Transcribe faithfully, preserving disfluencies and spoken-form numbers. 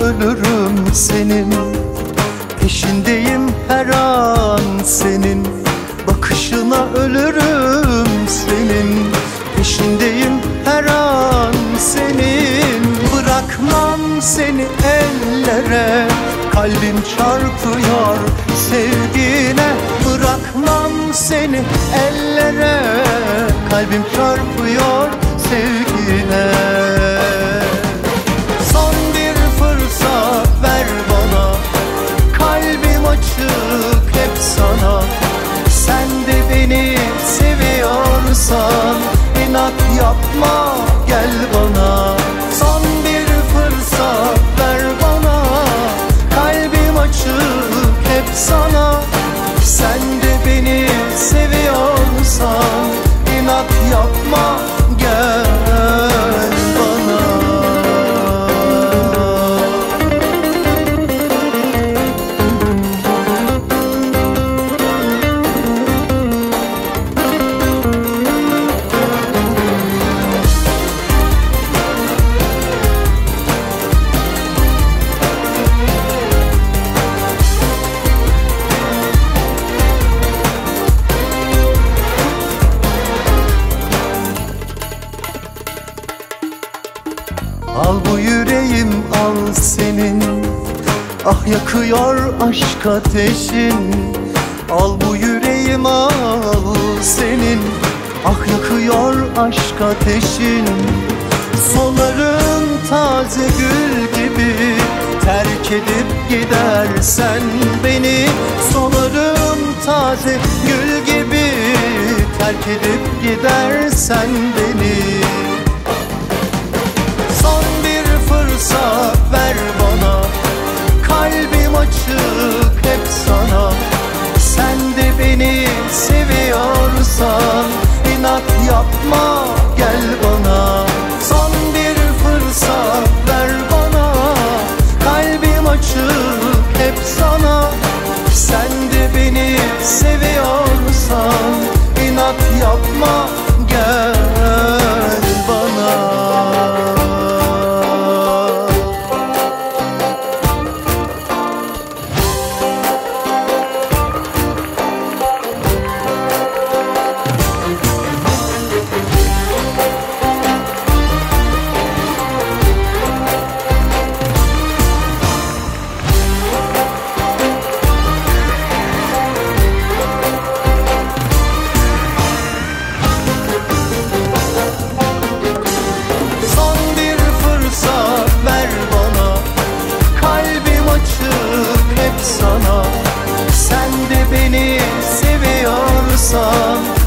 ölürüm senin. Peşindeyim her an senin, bakışına ölürüm senin. Peşindeyim her an senin, bırakmam seni ellere. Kalbim çarpıyor sevgine, bırakmam seni ellere. Kalbim çarpıyor sevgine. Son bir fırsat ver bana, kalbim açık hep sana. Sen de beni seviyorsan inat yapma, gel bana. Son bir fırsat ver bana, kalbim açık hep sana. Sen de beni seviyorsan inat yapma, gel bana. Al bu yüreğim al senin, ah yakıyor aşk ateşin. Al bu yüreğim al senin, ah yakıyor aşk ateşin. Soların taze gül gibi, terk edip gidersen beni. Soların taze gül gibi, terk edip gidersen beni. Son bir fırsat ver bana, kalbim açık hep sana. Sen de beni seviyorsan inat yapma, gel bana. Son bir fırsat ver bana, kalbim açık hep sana. Sen de beni seviyorsan inat yapma, gel bana. Sana, sen de beni seviyorsan